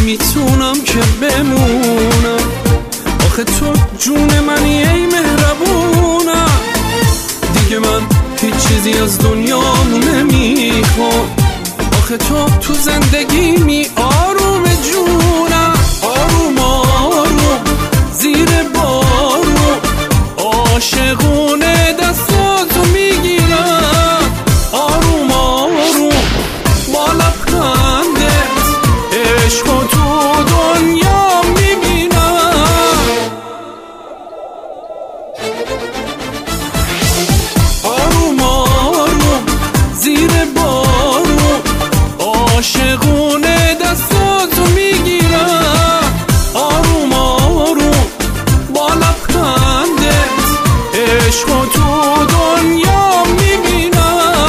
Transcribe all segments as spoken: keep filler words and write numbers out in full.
نمیتونم که بمونم. آخه تو جون منی ای مهربونم، دیگه من هیچ چیزی از دنیا نمیخوام. آخه تو تو زندگی می آروم جونم، آروم آروم زیر بارون عاشقونه دستاتو میگیرم. آروم آروم با لبخندت عشقو تو دنیا میبینم. آروم آروم زیر بارون عاشقونه دستاتو میگیرم. آروم آروم با لبخندت عشقو تو دنیا میبینم.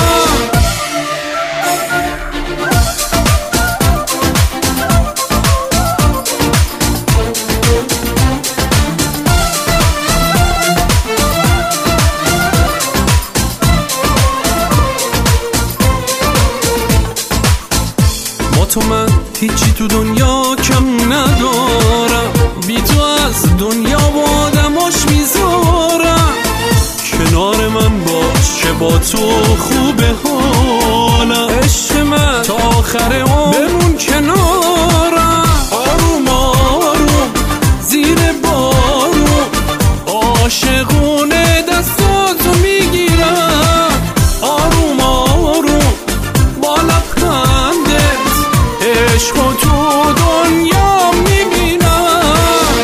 با تو من هیچی تو دنیا کم ندارم، بی تو از دنیا با آدماش میذارم. کنار من باش که با تو خوبه حالم، عشق من تا آخر عمر بمون کنارم. آروم آروم زیر بارون عاشقونه دستاتو میگیرم. آروم آروم با لبخندت عشقو تو دنیا میبینم.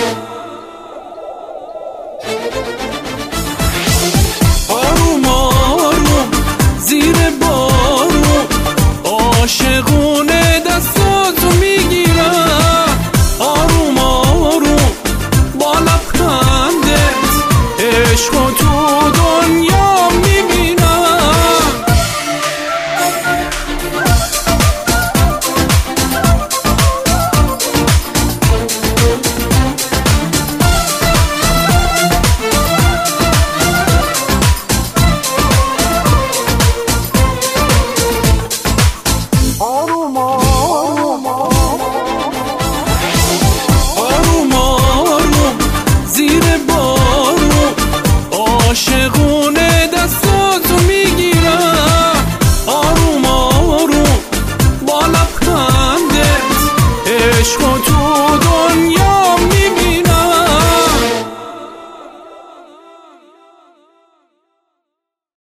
آروم آروم زیر بارون عاشقونه دستاتو میگیرم. آروم آروم با لبخندت عشقو تو دنیا میبینم. آروم آروم زیر بارون عاشقونه دستاتو میگیرم. آروم آروم با لبخندت عشقو تو